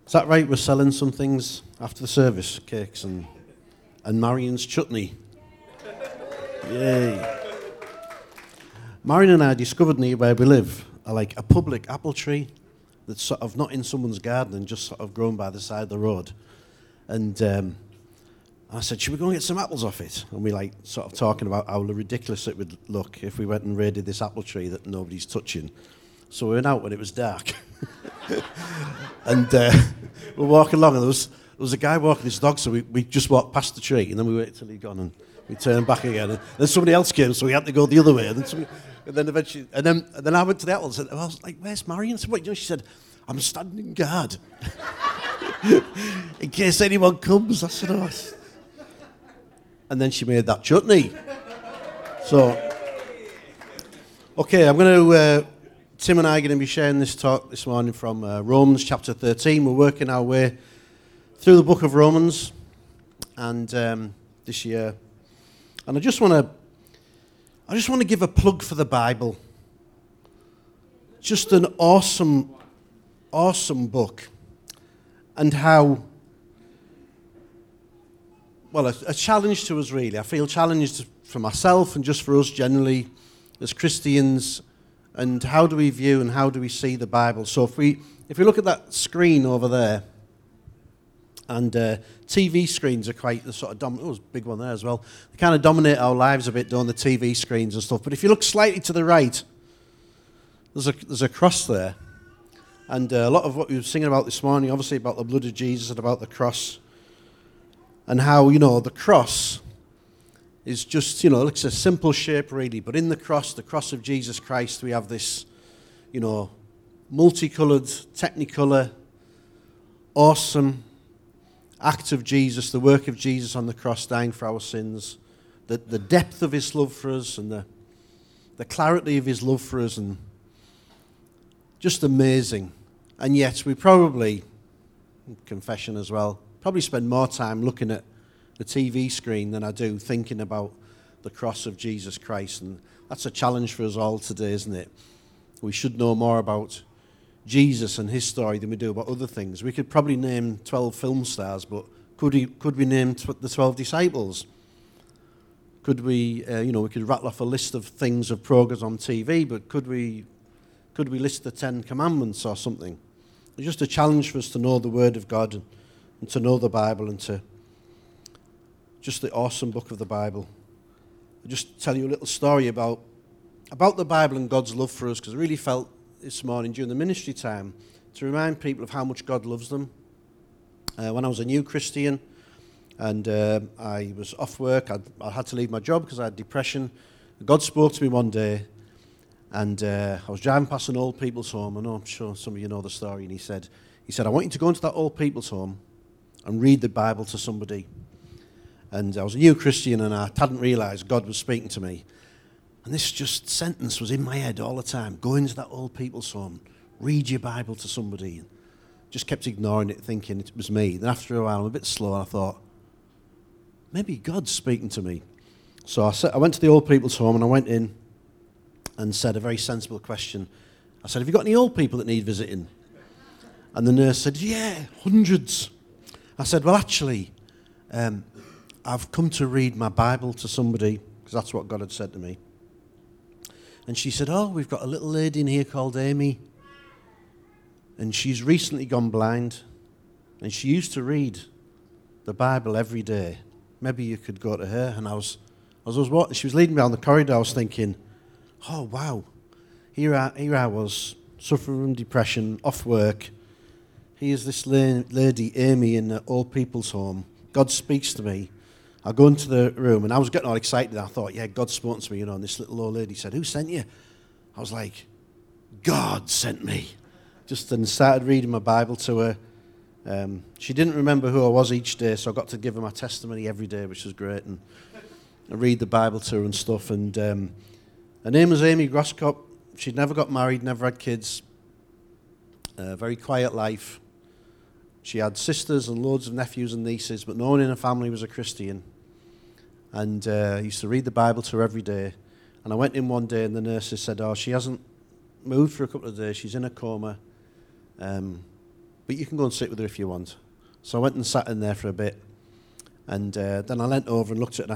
Is that right? We're selling some things after the service, cakes and Marion's chutney. Yay. Marion and I discovered near where we live a public apple tree that's sort of not in someone's garden and just sort of grown by the side of the road. And I said, should we go and get some apples off it? And we sort of talking about how ridiculous it would look if we went and raided this apple tree that nobody's touching. So we went out when it was dark. And we're walking along, and there was a guy walking his dog, so we just walked past the tree, and then we waited till he'd gone, and we turned back again. And then somebody else came, so we had to go the other way. And then eventually, and then I went to the apples, and I was like, where's Marion? I said, what? She said, I'm standing guard. In case anyone comes. I said, oh. And then she made that chutney. So, okay, I'm going to... Tim and I are going to be sharing this talk this morning from Romans chapter 13. We're working our way through the book of Romans and this year. And I just want to give a plug for the Bible. Just an awesome, awesome book. And how, well, a challenge to us really. I feel challenged for myself and just for us generally as Christians. And how do we view and how do we see the Bible? So if we look at that screen over there, and TV screens are quite the sort of dominant. Oh, there's a big one there as well. They kind of dominate our lives a bit, don't the TV screens and stuff. But if you look slightly to the right, there's a cross there, and a lot of what we were singing about this morning, obviously about the blood of Jesus and about the cross, and how the cross is just, it's a simple shape really, but in the cross of Jesus Christ, we have this, multicolored, technicolor, awesome act of Jesus, the work of Jesus on the cross, dying for our sins, the depth of his love for us and the clarity of his love for us, and just amazing. And yet we probably, confession as well, probably spend more time looking at the TV screen than I do thinking about the cross of Jesus Christ. And that's a challenge for us all today, isn't it? We should know more about Jesus and his story than we do about other things. We could probably name 12 film stars, but could we name the 12 disciples? Could we, we could rattle off a list of things of programs on TV, but could we list the 10 Commandments or something? It's just a challenge for us to know the Word of God and to know the Bible and to just the awesome book of the Bible. I'll just tell you a little story about the Bible and God's love for us, because I really felt this morning during the ministry time to remind people of how much God loves them. When I was a new Christian and I was off work, I had to leave my job because I had depression. God spoke to me one day, and I was driving past an old people's home. I know, I'm sure some of you know the story, and he said, I want you to go into that old people's home and read the Bible to somebody. And I was a new Christian, and I hadn't realised God was speaking to me. And this just sentence was in my head all the time. Go into that old people's home, read your Bible to somebody. And just kept ignoring it, thinking it was me. Then after a while, I'm a bit slow, and I thought, maybe God's speaking to me. So I went to the old people's home, and I went in and said a very sensible question. I said, have you got any old people that need visiting? And the nurse said, yeah, hundreds. I said, well, actually, I've come to read my Bible to somebody, because that's what God had said to me. And she said, oh, we've got a little lady in here called Amy, and she's recently gone blind, and she used to read the Bible every day. Maybe you could go to her. And I was walking, she was leading me down the corridor. I was thinking, oh, wow, here I was, suffering from depression, off work. Here's this lady, Amy, in the old people's home. God speaks to me. I go into the room, and I was getting all excited. I thought, yeah, God spoke to me, and this little old lady said, who sent you? I was like, God sent me. Just then started reading my Bible to her. She didn't remember who I was each day, so I got to give her my testimony every day, which was great, and I read the Bible to her and stuff. And her name was Amy Groscott. She'd never got married, never had kids. Very quiet life. She had sisters and loads of nephews and nieces, but no one in her family was a Christian. And I used to read the Bible to her every day. And I went in one day, and the nurses said, oh, she hasn't moved for a couple of days. She's in a coma. but you can go and sit with her if you want. So I went and sat in there for a bit, and then I leant over and looked at her and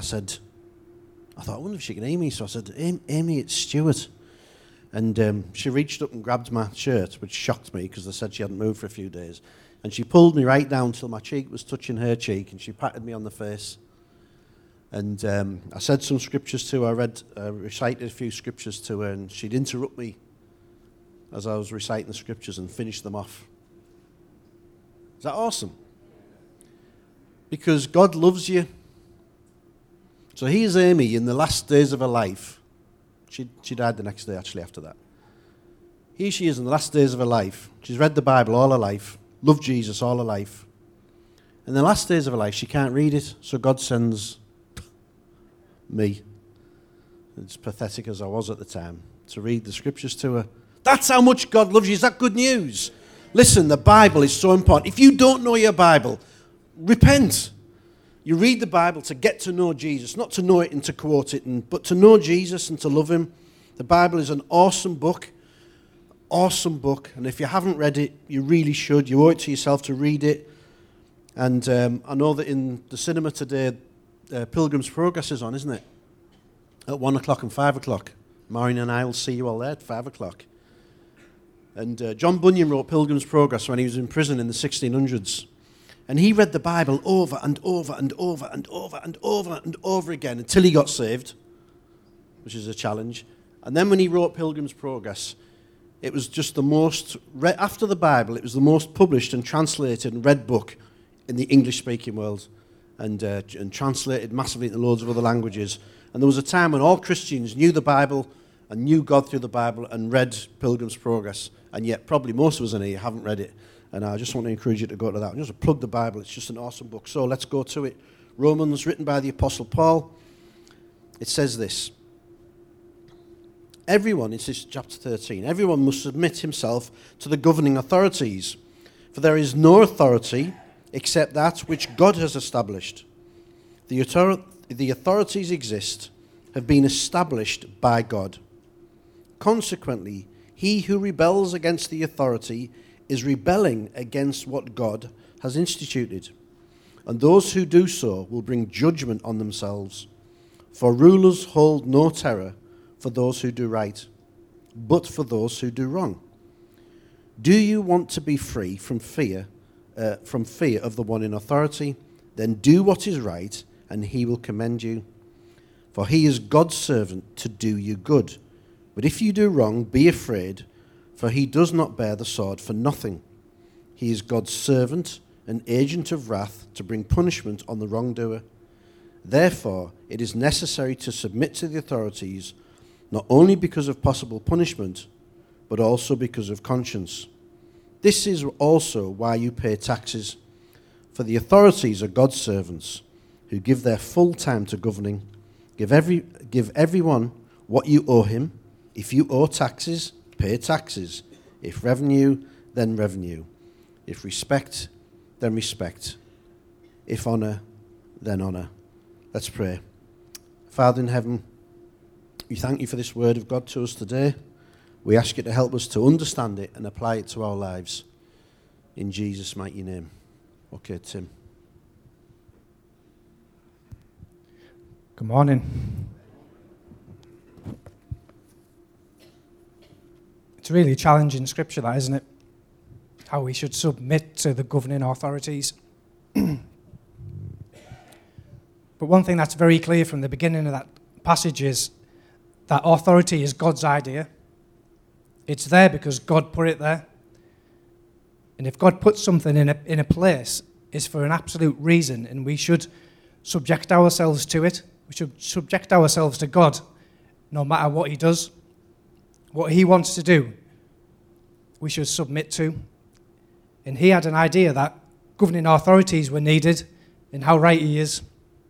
I thought, I wonder if she can hear me. So I said, Amy, it's Stuart. And she reached up and grabbed my shirt, which shocked me because they said she hadn't moved for a few days. And she pulled me right down till my cheek was touching her cheek, and she patted me on the face. And I said some scriptures to her. I recited a few scriptures to her, and she'd interrupt me as I was reciting the scriptures and finish them off. Is that awesome? Because God loves you. So here's Amy in the last days of her life. She died the next day, actually, after that. Here she is in the last days of her life. She's read the Bible all her life, loved Jesus all her life. In the last days of her life, she can't read it, so God sends me, as pathetic as I was at the time, to read the scriptures to her. That's how much God loves you. Is that good news? Listen, the Bible is so important. If you don't know your Bible, repent. You read the Bible to get to know Jesus, not to know it and to quote it, but to know Jesus and to love him. The Bible is an awesome book, and if you haven't read it, you really should. You owe it to yourself to read it. And I know that in the cinema today, Pilgrim's Progress is on, isn't it? At 1 o'clock and 5 o'clock. Maureen and I will see you all there at 5 o'clock. And John Bunyan wrote Pilgrim's Progress when he was in prison in the 1600s. And he read the Bible over and over and over and over and over and over again until he got saved, which is a challenge. And then when he wrote Pilgrim's Progress, it was just the most, after the Bible, it was the most published and translated and read book in the English-speaking world, and translated massively into loads of other languages. And there was a time when all Christians knew the Bible and knew God through the Bible and read Pilgrim's Progress, and yet probably most of us in here haven't read it. And I just want to encourage you to go to that. Just plug the Bible. It's just an awesome book. So let's go to it. Romans, written by the Apostle Paul. It says this. Everyone, this is chapter 13, everyone must submit himself to the governing authorities. For there is no authority except that which God has established. The authorities exist, have been established by God. Consequently, he who rebels against the authority is rebelling against what God has instituted. And those who do so will bring judgment on themselves. For rulers hold no terror for those who do right, but for those who do wrong. Do you want to be free from fear of the one in authority? Then do what is right, and he will commend you. For he is God's servant to do you good. But if you do wrong, be afraid, for he does not bear the sword for nothing. He is God's servant, an agent of wrath, to bring punishment on the wrongdoer. Therefore, it is necessary to submit to the authorities, not only because of possible punishment, but also because of conscience. This is also why you pay taxes, for the authorities are God's servants, who give their full time to governing. Give everyone what you owe him. If you owe taxes, pay taxes. If revenue, then revenue. If respect, then respect. If honor, then honor. Let's pray. Father in heaven, we thank you for this word of God to us today. We ask you to help us to understand it and apply it to our lives. In Jesus' mighty name. Okay, Tim. Good morning. It's really challenging scripture, that, isn't it? How we should submit to the governing authorities. But one thing that's very clear from the beginning of that passage is that authority is God's idea. It's there because God put it there. And if God puts something in a place, it's for an absolute reason, and we should subject ourselves to it. We should subject ourselves to God, no matter what he does. What he wants to do, we should submit to. And he had an idea that governing authorities were needed, and how right he is.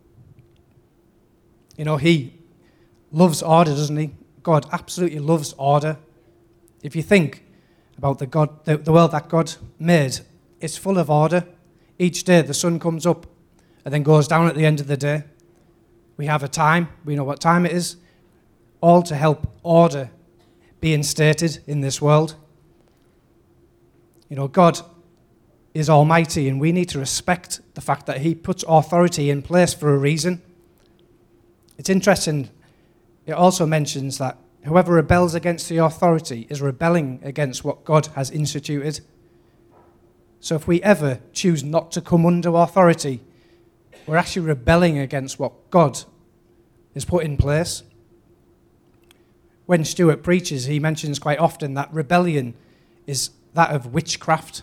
You know, he loves order, doesn't he? God absolutely loves order. If you think about the world that God made, it's full of order. Each day the sun comes up and then goes down at the end of the day. We have a time, we know what time it is, all to help order be instated in this world. You know, God is almighty, and we need to respect the fact that he puts authority in place for a reason. It's interesting, it also mentions that whoever rebels against the authority is rebelling against what God has instituted. So if we ever choose not to come under authority, we're actually rebelling against what God has put in place. When Stuart preaches, he mentions quite often that rebellion is that of witchcraft.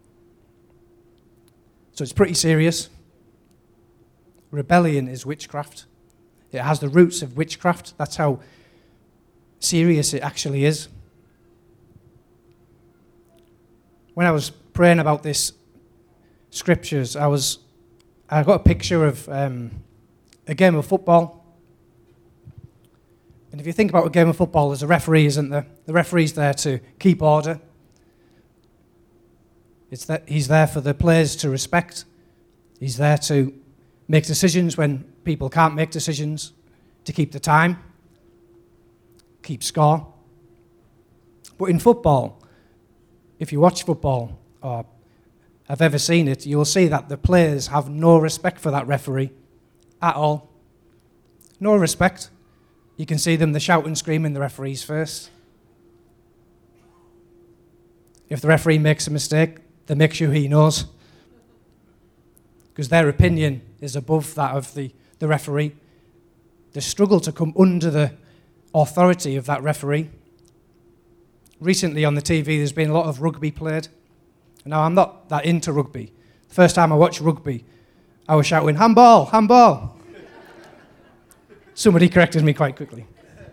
So it's pretty serious. Rebellion is witchcraft. It has the roots of witchcraft. That's how serious it actually is. When I was praying about this scriptures, I got a picture of a game of football. And if you think about a game of football, there's a referee, isn't there? The referee's there to keep order. He's there for the players to respect. He's there to make decisions when people can't make decisions, to keep the time, keep score. But in football, if you watch football or have ever seen it, you'll see that the players have no respect for that referee at all. No respect. You can see them, they shout and scream in the referee's face. If the referee makes a mistake, they make sure he knows, because their opinion is above that of the referee. They struggle to come under the authority of that referee. Recently on the TV, there's been a lot of rugby played. Now, I'm not that into rugby. The first time I watched rugby, I was shouting, handball, handball. Somebody corrected me quite quickly.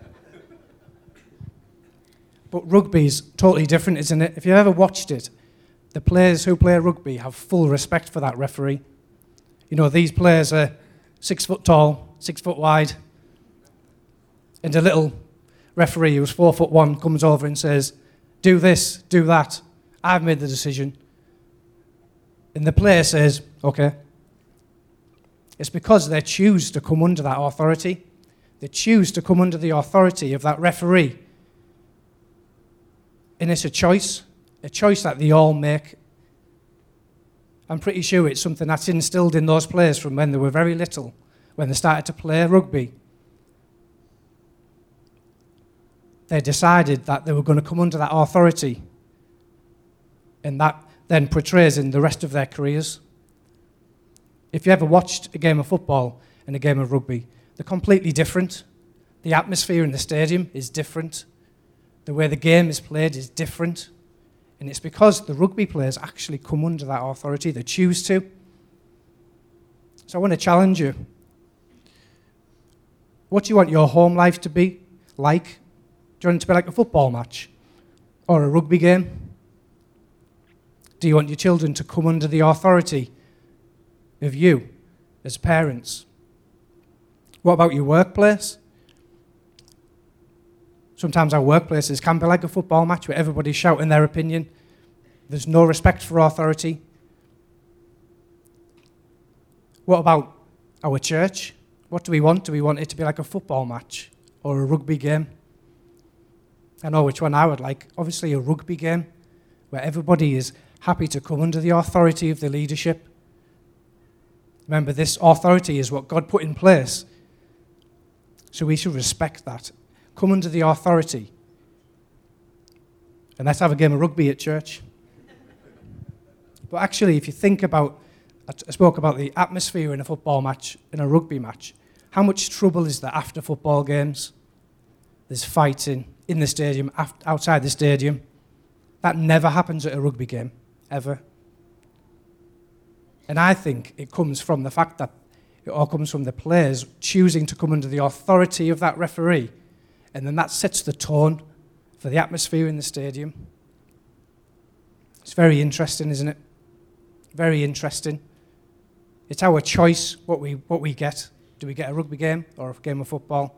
But rugby's totally different, isn't it? If you've ever watched it, the players who play rugby have full respect for that referee. You know, these players are 6 foot tall, 6 foot wide, and a little referee who's 4'1" comes over and says, do this, do that, I've made the decision. And the player says, okay. It's because they choose to come under that authority. They choose to come under the authority of that referee. And it's a choice that they all make. I'm pretty sure it's something that's instilled in those players from when they were very little, when they started to play rugby. They decided that they were going to come under that authority, and that then portrays in the rest of their careers. If you ever watched a game of football and a game of rugby, they're completely different. The atmosphere in the stadium is different. The way the game is played is different. And it's because the rugby players actually come under that authority. They choose to. So I want to challenge you. What do you want your home life to be like? Do you want it to be like a football match or a rugby game? Do you want your children to come under the authority of you as parents? What about your workplace? Sometimes our workplaces can be like a football match where everybody's shouting their opinion. There's no respect for authority. What about our church? What do we want? Do we want it to be like a football match or a rugby game? I know which one I would like. Obviously a rugby game where everybody is happy to come under the authority of the leadership. Remember, this authority is what God put in place. So we should respect that. Come under the authority. And let's have a game of rugby at church. But actually, if you think about, I spoke about the atmosphere in a football match, in a rugby match. How much trouble is there after football games? There's fighting in the stadium, outside the stadium. That never happens at a rugby game, ever. And I think it comes from the fact that it all comes from the players choosing to come under the authority of that referee. And then that sets the tone for the atmosphere in the stadium. It's very interesting, isn't it? Very interesting. It's our choice what we get. Do we get a rugby game or a game of football?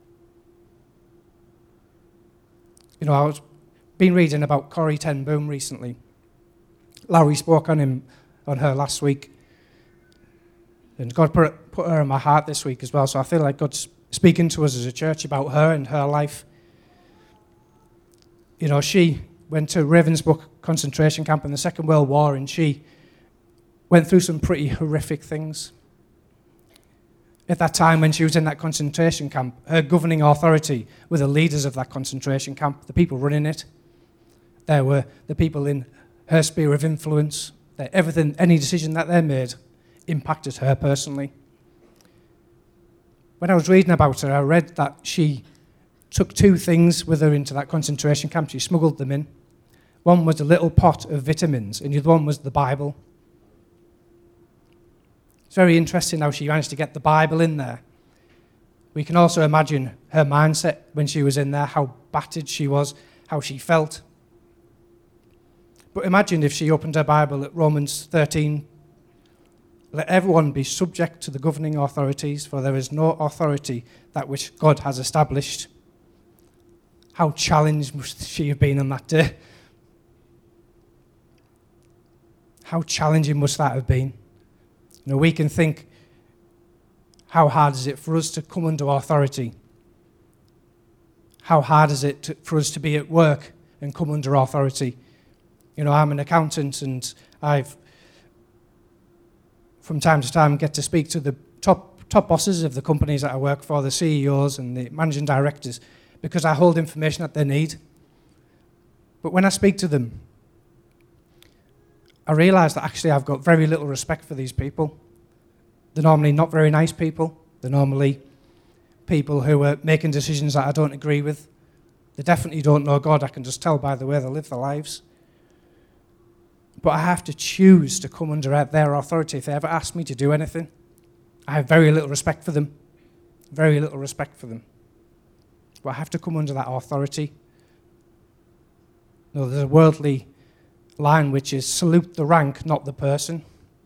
You know, I've been reading about Corrie ten Boom recently. Larry spoke on her last week. And God put her in my heart this week as well, so I feel like God's speaking to us as a church about her and her life. You know, she went to Ravensbrück concentration camp in the Second World War, and she went through some pretty horrific things. At that time when she was in that concentration camp, her governing authority were the leaders of that concentration camp, the people running it. There were the people in her sphere of influence. Everything, any decision that they made impacted her personally. When I was reading about her, I read that she took 2 things with her into that concentration camp. She smuggled them in. One was a little pot of vitamins, and the other one was the Bible. It's very interesting how she managed to get the Bible in there. We can also imagine her mindset when she was in there, how battered she was, how she felt. But imagine if she opened her Bible at Romans 13. Let everyone be subject to the governing authorities, for there is no authority that which God has established. How challenged must she have been on that day? How challenging must that have been? You know, we can think, how hard is it for us to come under authority? How hard is it for us to be at work and come under authority? You know, I'm an accountant, and I've, from time to time, get to speak to the top bosses of the companies that I work for, the CEOs and the managing directors, because I hold information that they need. But when I speak to them, I realise that actually I've got very little respect for these people. They're normally not very nice people. They're normally people who are making decisions that I don't agree with. They definitely don't know God. I can just tell by the way they live their lives. But I have to choose to come under their authority if they ever ask me to do anything. I have very little respect for them. Very little respect for them. But I have to come under that authority. No, there's a worldly line which is salute the rank, not the person.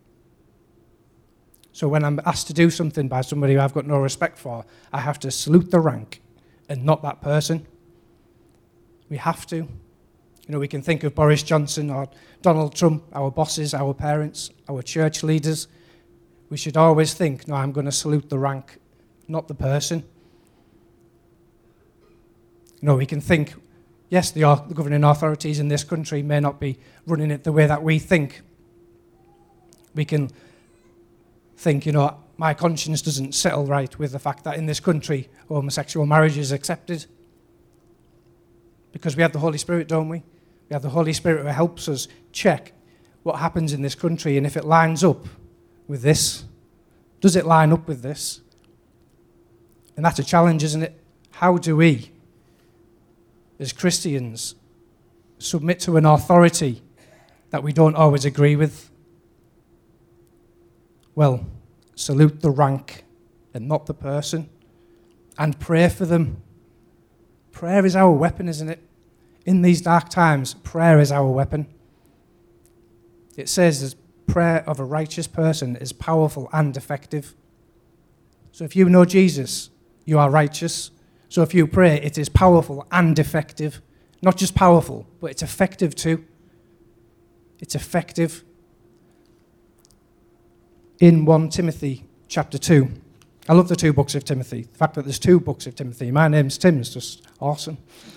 So when I'm asked to do something by somebody who I've got no respect for, I have to salute the rank and not that person. We have to. You know, we can think of Boris Johnson or Donald Trump, our bosses, our parents, our church leaders. We should always think, no, I'm going to salute the rank, not the person. You know, we can think, yes, the governing authorities in this country may not be running it the way that we think. We can think, you know, my conscience doesn't settle right with the fact that in this country homosexual marriage is accepted. Because we have the Holy Spirit, don't we? We have the Holy Spirit who helps us check what happens in this country and if it lines up with this. Does it line up with this? And that's a challenge, isn't it? How do we, as Christians, submit to an authority that we don't always agree with? Well, salute the rank and not the person, and pray for them. Prayer is our weapon, isn't it? In these dark times, prayer is our weapon. It says the prayer of a righteous person is powerful and effective. So if you know Jesus, you are righteous. So if you pray, it is powerful and effective. Not just powerful, but it's effective too. It's effective. In 1 Timothy chapter 2, I love the 2 books of Timothy. The fact that there's 2 books of Timothy. My name's Tim is just awesome.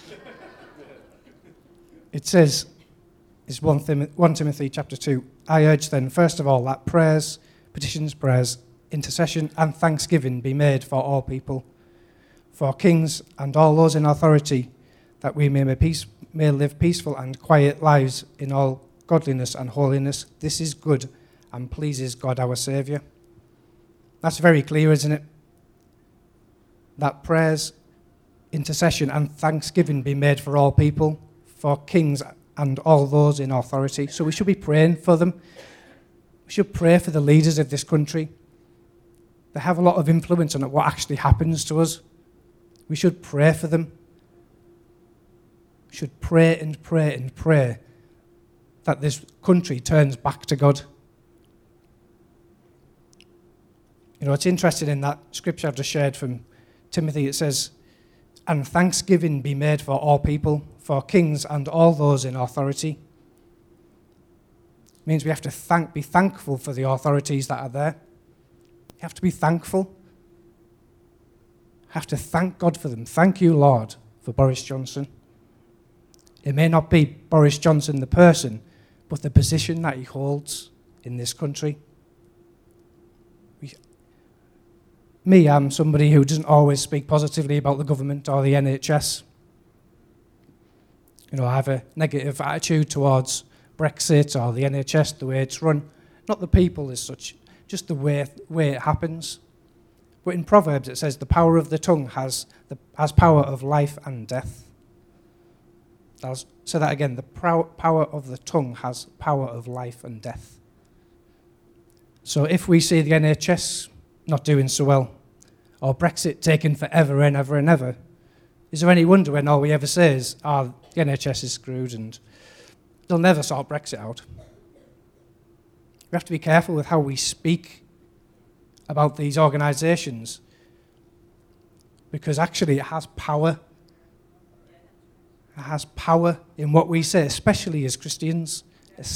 It says, it's 1 Timothy chapter 2, I urge then, first of all, that prayers, petitions, prayers, intercession, and thanksgiving be made for all people, for kings and all those in authority, that we may live peaceful and quiet lives in all godliness and holiness. This is good and pleases God our Saviour. That's very clear, isn't it? That prayers, intercession, and thanksgiving be made for all people, for kings and all those in authority. So we should be praying for them. We should pray for the leaders of this country. They have a lot of influence on what actually happens to us. We should pray for them. We should pray and pray and pray that this country turns back to God. You know, it's interesting in that scripture I've just shared from Timothy, it says, and thanksgiving be made for all people, for kings and all those in authority. It means we have to be thankful for the authorities that are there. You have to be thankful. Have to thank God for them. Thank you, Lord, for Boris Johnson. It may not be Boris Johnson the person, but the position that he holds in this country. I'm somebody who doesn't always speak positively about the government or the NHS. I have a negative attitude towards Brexit or the NHS, the way it's run. Not the people as such, just the way it happens. But in Proverbs it says the power of the tongue has power of life and death. I'll say that again, the power of the tongue has power of life and death. So if we see the NHS not doing so well, or Brexit taking forever and ever and ever, is there any wonder when all we ever say is, the NHS is screwed and they'll never sort Brexit out? We have to be careful with how we speak about these organisations, because actually it has power. It has power in what we say, especially as Christians.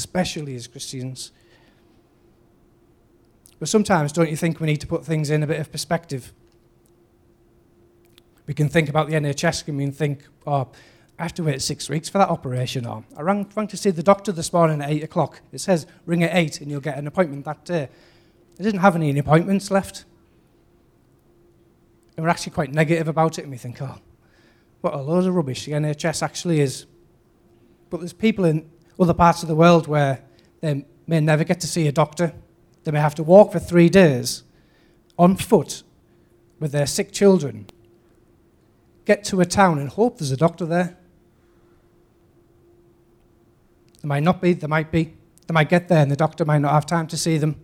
But sometimes, don't you think we need to put things in a bit of perspective? We can think about the NHS, and we can think, I have to wait 6 weeks for that operation, or I rang to see the doctor this morning at 8 o'clock. It says, ring at 8 and you'll get an appointment that day. I didn't have any appointments left. And we're actually quite negative about it, and we think, what a load of rubbish the NHS actually is. But there's people in other parts of the world where they may never get to see a doctor. They may have to walk for 3 days on foot with their sick children, get to a town and hope there's a doctor there. There might not be, there might be. They might get there and the doctor might not have time to see them.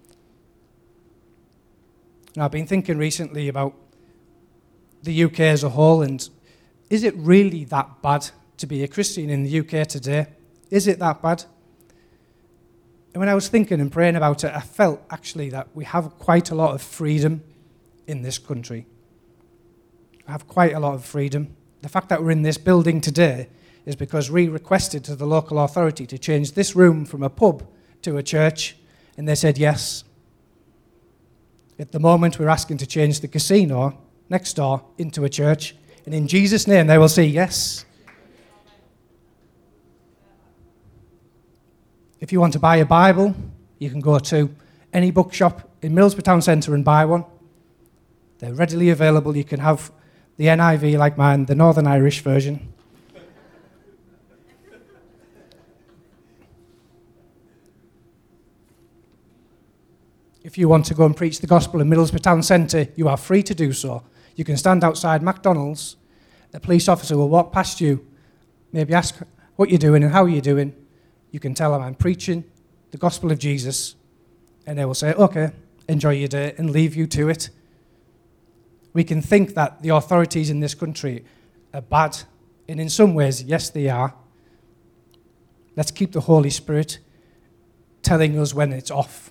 Now, I've been thinking recently about the UK as a whole, and is it really that bad to be a Christian in the UK today? Is it that bad? And when I was thinking and praying about it, I felt actually that we have quite a lot of freedom in this country. We have quite a lot of freedom. The fact that we're in this building today is because we requested to the local authority to change this room from a pub to a church, and they said yes. At the moment, we're asking to change the casino next door into a church, and in Jesus' name, they will say yes. If you want to buy a Bible, you can go to any bookshop in Middlesbrough Town Centre and buy one. They're readily available. You can have the NIV like mine, the Northern Irish version. If you want to go and preach the gospel in Middlesbrough Town Centre, you are free to do so. You can stand outside McDonald's. A police officer will walk past you, maybe ask what you're doing and how you're doing. You can tell them I'm preaching the gospel of Jesus, and they will say, okay, enjoy your day, and leave you to it. We can think that the authorities in this country are bad, and in some ways, yes, they are. Let's keep the Holy Spirit telling us when it's off.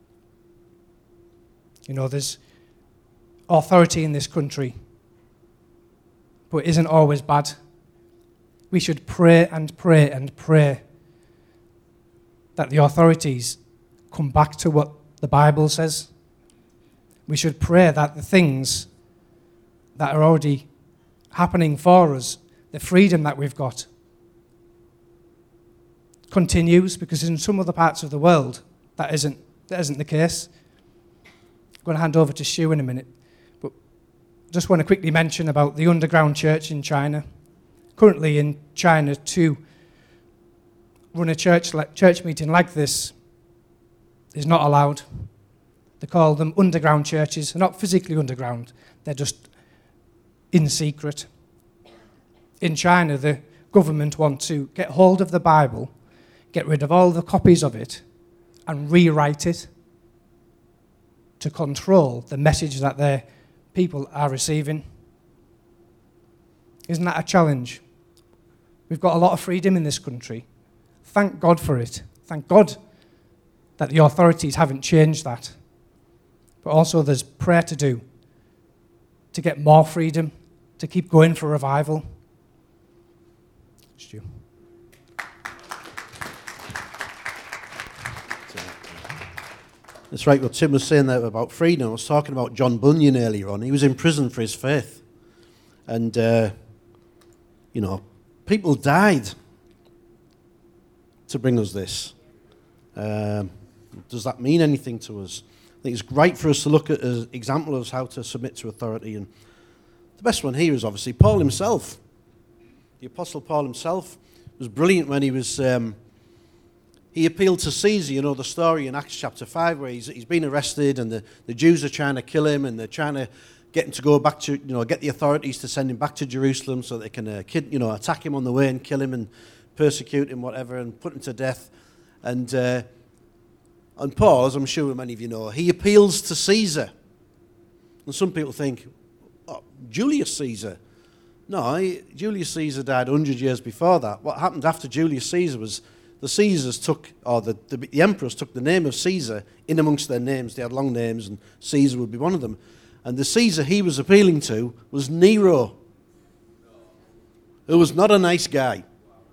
There's authority in this country, but it isn't always bad. We should pray and pray and pray that the authorities come back to what the Bible says. We should pray that the things that are already happening for us, the freedom that we've got, continues, because in some other parts of the world that isn't the case. I'm going to hand over to Stu in a minute, but just want to quickly mention about the underground church in China. Currently in China, to run a church meeting like this is not allowed. They call them underground churches. They're not physically underground, they're just in secret. In China, the government want to get hold of the Bible, get rid of all the copies of it, and rewrite it to control the message that their people are receiving. Isn't that a challenge? We've got a lot of freedom in this country. Thank God for it. Thank God that the authorities haven't changed that. But also there's prayer to do to get more freedom, to keep going for revival. Stu. That's right, what Tim was saying there about freedom. I was talking about John Bunyan earlier on. He was in prison for his faith. And, people died to bring us this. Does that mean anything to us? I think it's great for us to look at an example of how to submit to authority. And the best one here is obviously Paul himself. The Apostle Paul himself was brilliant when he was... he appealed to Caesar, you know the story in Acts chapter 5 where he's been arrested and the Jews are trying to kill him and they're trying to get him to go back to, get the authorities to send him back to Jerusalem so they can attack him on the way and kill him and persecute him, whatever, and put him to death. And Paul, as I'm sure many of you know, he appeals to Caesar. And some people think, Julius Caesar. No, Julius Caesar died 100 years before that. What happened after Julius Caesar was the Caesars took, or the emperors took the name of Caesar in amongst their names. They had long names, and Caesar would be one of them. And the Caesar he was appealing to was Nero, who was not a nice guy.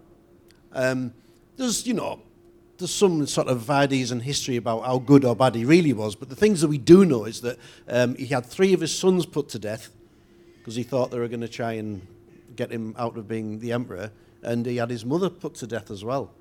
There's some sort of ideas and history about how good or bad he really was, but the things that we do know is that he had 3 of his sons put to death because he thought they were going to try and get him out of being the emperor, and he had his mother put to death as well.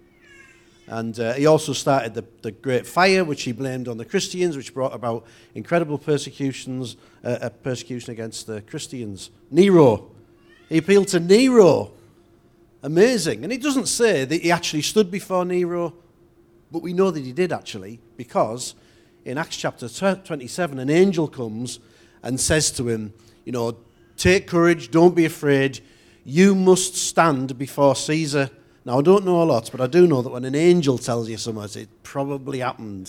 And he also started the Great Fire, which he blamed on the Christians, which brought about incredible persecution against the Christians. Nero. He appealed to Nero. Amazing. And it doesn't say that he actually stood before Nero, but we know that he did actually, because in Acts chapter 27, an angel comes and says to him, take courage, don't be afraid, you must stand before Caesar. Now, I don't know a lot, but I do know that when an angel tells you something, it probably happened.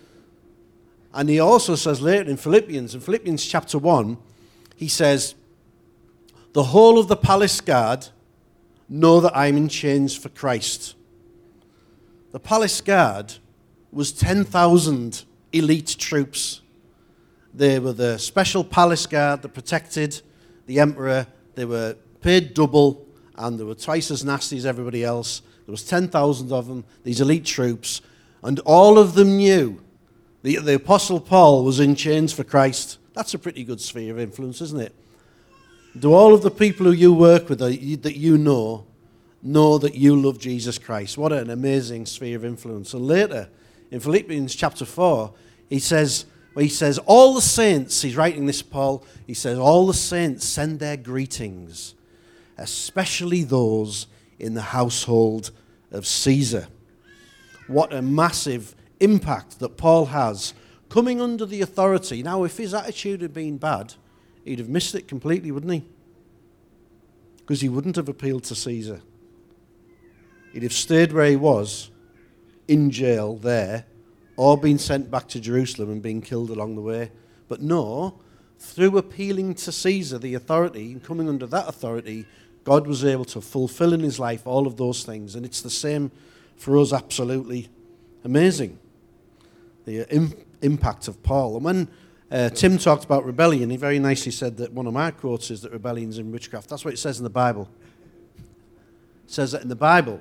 And he also says later in Philippians chapter 1, he says, the whole of the palace guard know that I'm in chains for Christ. The palace guard was 10,000 elite troops. They were the special palace guard that protected the emperor. They were paid double, and they were twice as nasty as everybody else. There was 10,000 of them, these elite troops, and all of them knew the Apostle Paul was in chains for Christ. That's a pretty good sphere of influence, isn't it? Do all of the people who you work with that you know that you love Jesus Christ? What an amazing sphere of influence. And later, in Philippians chapter 4, he says, all the saints, he's writing this, Paul, he says, all the saints send their greetings, especially those in the household of Caesar. What a massive impact that Paul has coming under the authority. Now, if his attitude had been bad, he'd have missed it completely, wouldn't he? Because he wouldn't have appealed to Caesar. He'd have stayed where he was, in jail there, or been sent back to Jerusalem and been killed along the way. But no, through appealing to Caesar, the authority, and coming under that authority, God was able to fulfill in his life all of those things. And it's the same for us, absolutely amazing. The impact of Paul. And when Tim talked about rebellion, he very nicely said that one of my quotes is that rebellion's in witchcraft. That's what it says in the Bible. It says that in the Bible,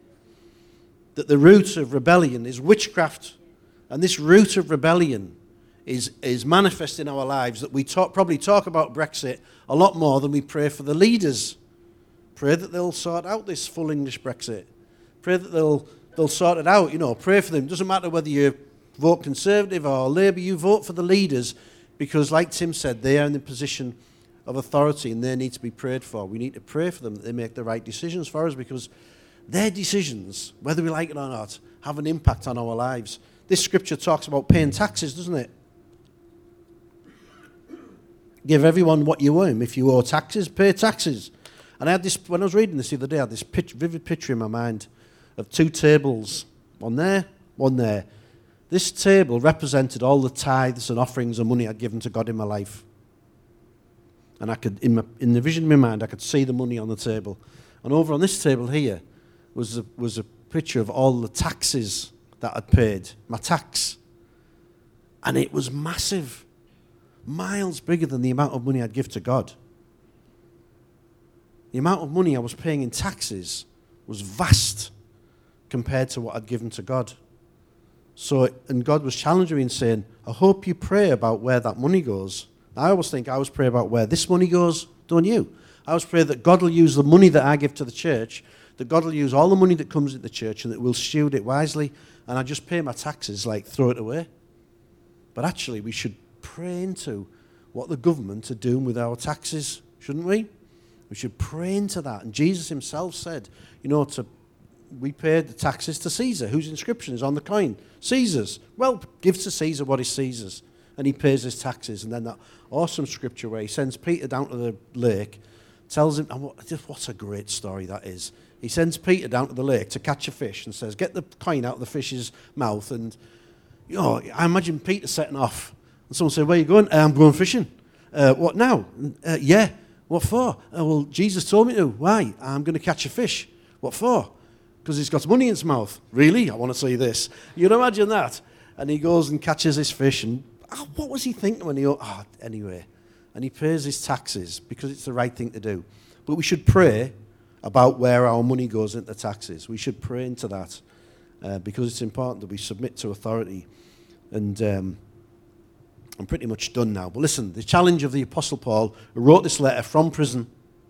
that the root of rebellion is witchcraft. And this root of rebellion is manifest in our lives, that we probably talk about Brexit a lot more than we pray for the leaders. Pray that they'll sort out this full English Brexit. Pray that they'll sort it out. Pray for them. It doesn't matter whether you vote Conservative or Labour, you vote for the leaders, because like Tim said, they are in the position of authority and they need to be prayed for. We need to pray for them that they make the right decisions for us, because their decisions, whether we like it or not, have an impact on our lives. This scripture talks about paying taxes, doesn't it? Give everyone what you owe him. If you owe taxes, pay taxes. And I had this, when I was reading this the other day, I had this vivid picture in my mind of 2 tables. One there, one there. This table represented all the tithes and offerings and money I'd given to God in my life. And I could, in the vision in my mind, I could see the money on the table. And over on this table here was a picture of all the taxes that I'd paid, my tax. And it was massive, miles bigger than the amount of money I'd give to God. The amount of money I was paying in taxes was vast compared to what I'd given to God. And God was challenging me and saying, I hope you pray about where that money goes. I always think I always pray about where this money goes, don't you? I always pray that God will use the money that I give to the church, that God will use all the money that comes into the church and that we'll steward it wisely. and I just pay my taxes, like throw it away. But actually, we should pray into what the government are doing with our taxes, shouldn't we? We should pray into that. And Jesus himself said, we paid the taxes to Caesar, whose inscription is on the coin. Caesar's. Well, give to Caesar what is Caesar's. And he pays his taxes. And then that awesome scripture where he sends Peter down to the lake, tells him, and what a great story that is. He sends Peter down to the lake to catch a fish and says, get the coin out of the fish's mouth. And, I imagine Peter setting off. And someone said, where are you going? I'm going fishing. What now? Yeah. What for? Well, Jesus told me to. Why? I'm going to catch a fish. What for? Because he's got money in his mouth. Really? I want to see this. You can imagine that. And he goes and catches this fish. And what was he thinking when anyway. And he pays his taxes because it's the right thing to do. But we should pray about where our money goes into taxes. We should pray into that because it's important that we submit to authority. And I'm pretty much done now. But listen, the challenge of the Apostle Paul, who wrote this letter from prison,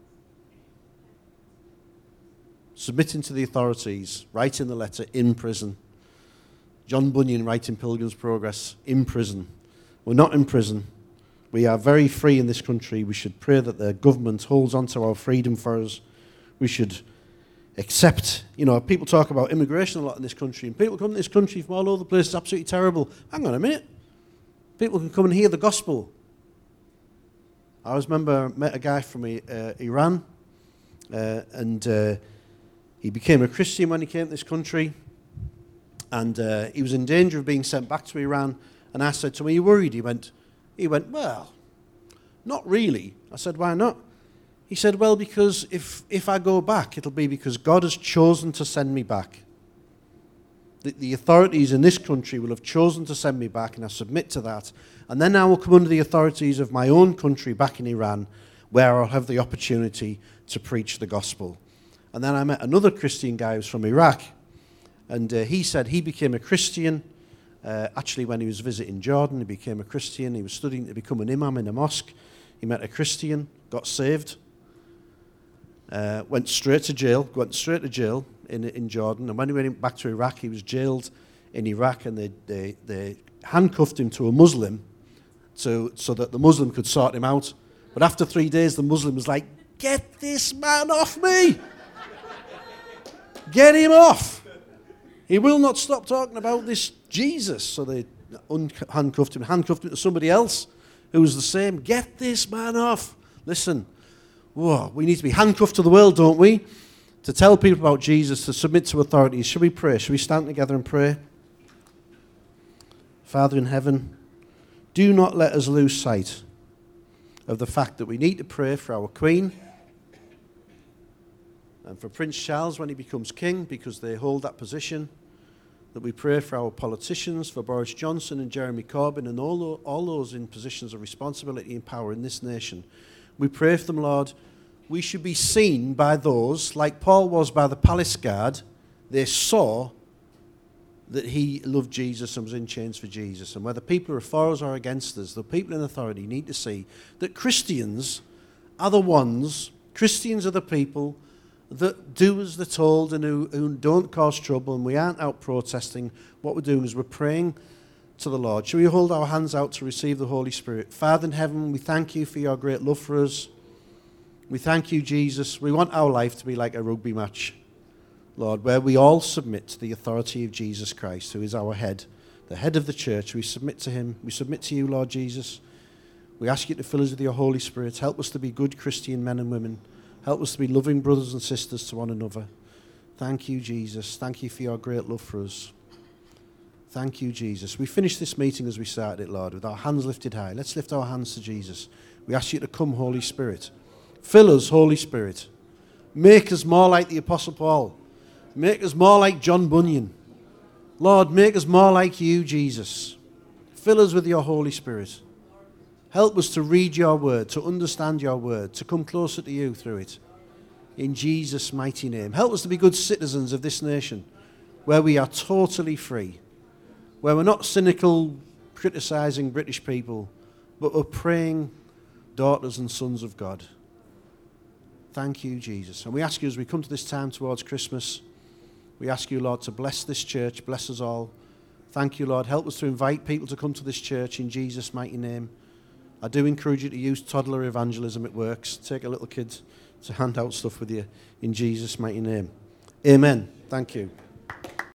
submitting to the authorities, writing the letter in prison. John Bunyan writing Pilgrim's Progress in prison. We're not in prison. We are very free in this country. We should pray that the government holds on to our freedom for us. We should accept, people talk about immigration a lot in this country, and people come to this country from all over the place. It's absolutely terrible. Hang on a minute. People can come and hear the gospel. I always remember I met a guy from Iran, and he became a Christian when he came to this country, and he was in danger of being sent back to Iran. And I said to him, are you worried? He went, well, not really. I said, why not? He said, well, because if I go back, it'll be because God has chosen to send me back. The authorities in this country will have chosen to send me back, and I submit to that. And then I will come under the authorities of my own country back in Iran, where I'll have the opportunity to preach the gospel. And then I met another Christian guy who was from Iraq, and he said he became a Christian. Actually, when he was visiting Jordan, he became a Christian. He was studying to become an imam in a mosque. He met a Christian, got saved, went straight to jail in Jordan. And when he went back to Iraq, he was jailed in Iraq, and they handcuffed him to a Muslim so that the Muslim could sort him out. But after 3 days, the Muslim was like, get this man off me! Get him off! He will not stop talking about this Jesus. So they handcuffed him to somebody else who was the same. Get this man off. Listen, we need to be handcuffed to the world, don't we? To tell people about Jesus, to submit to authorities. Should we pray? Should we stand together and pray? Father in heaven, do not let us lose sight of the fact that we need to pray for our Queen and for Prince Charles when he becomes king, because they hold that position. That we pray for our politicians, for Boris Johnson and Jeremy Corbyn and all those in positions of responsibility and power in this nation. We pray for them, Lord. We should be seen by those, like Paul was by the palace guard. They saw that he loved Jesus and was in chains for Jesus. And whether people are for us or against us, the people in authority need to see that Christians are the people that do as they're told and who don't cause trouble, and we aren't out protesting. What we're doing is we're praying to the Lord. Shall we hold our hands out to receive the Holy Spirit? Father in heaven, we thank you for your great love for us. We thank you, Jesus. We want our life to be like a rugby match, Lord, where we all submit to the authority of Jesus Christ, who is our head, the head of the church. We submit to him. We submit to you, Lord Jesus. We ask you to fill us with your Holy Spirit. Help us to be good Christian men and women. Help us to be loving brothers and sisters to one another. Thank you, Jesus. Thank you for your great love for us. Thank you, Jesus. We finished this meeting as we started it, Lord, with our hands lifted high. Let's lift our hands to Jesus. We ask you to come, Holy Spirit. Fill us, Holy Spirit. Make us more like the Apostle Paul. Make us more like John Bunyan. Lord, make us more like you, Jesus. Fill us with your Holy Spirit. Help us to read your word, to understand your word, to come closer to you through it. In Jesus' mighty name. Help us to be good citizens of this nation, where we are totally free, where we're not cynical, criticizing British people, but we're praying daughters and sons of God. Thank you, Jesus. And we ask you as we come to this time towards Christmas, We ask you, Lord, to bless this church, bless us all. Thank you, Lord. Help us to invite people to come to this church in Jesus' mighty name. I do encourage you to use toddler evangelism. It works. Take a little kid to hand out stuff with you in Jesus' mighty name. Amen. Thank you.